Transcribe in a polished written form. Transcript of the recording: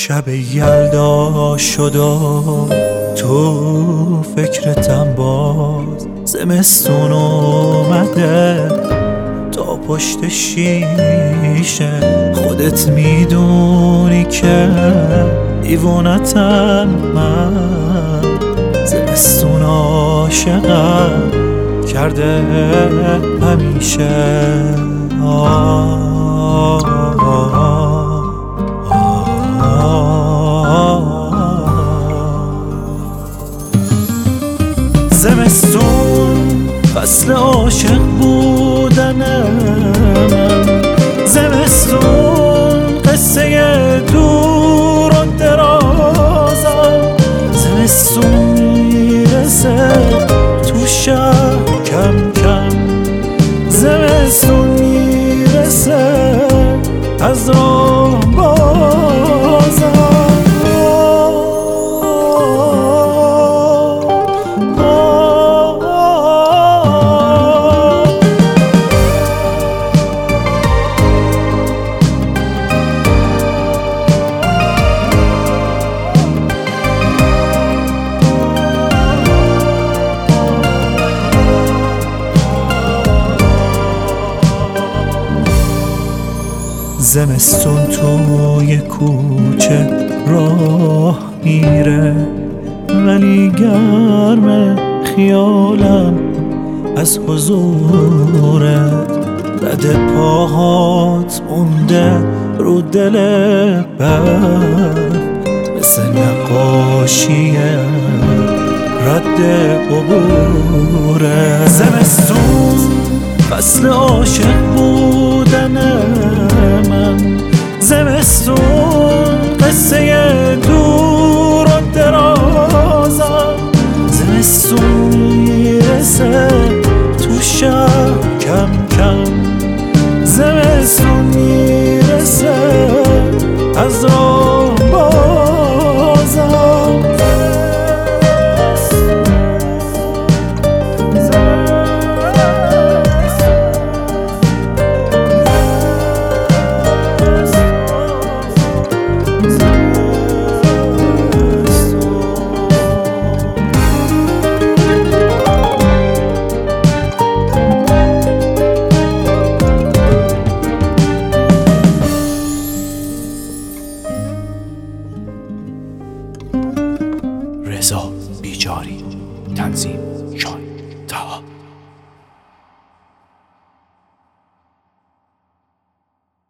شب یلدا شد و تو فکرتم باز زمستون اومده تا پشت شیشه. خودت میدونی که دیوونتم من، زمستون عاشقم کرده همیشه. زمستون فصل عاشق بودن من، زمستون قصه دور و درازم، زمستون میرسه تو شهر کم کم، زمستون میرسه از راه بازم. زمستون توی کوچه راه میره، ولی گرم خیالم از حضورت. رد پاهات مونده رو دل برف، مثل نقاشی رد عبوره. زمستون فصل عاشق بودن من، زمستون قصه دور و درازم، زمستون میرسه تو شهر کم کم، زمستون میرسه از راه بازم. رضا بیجاری، تنظیم شان تا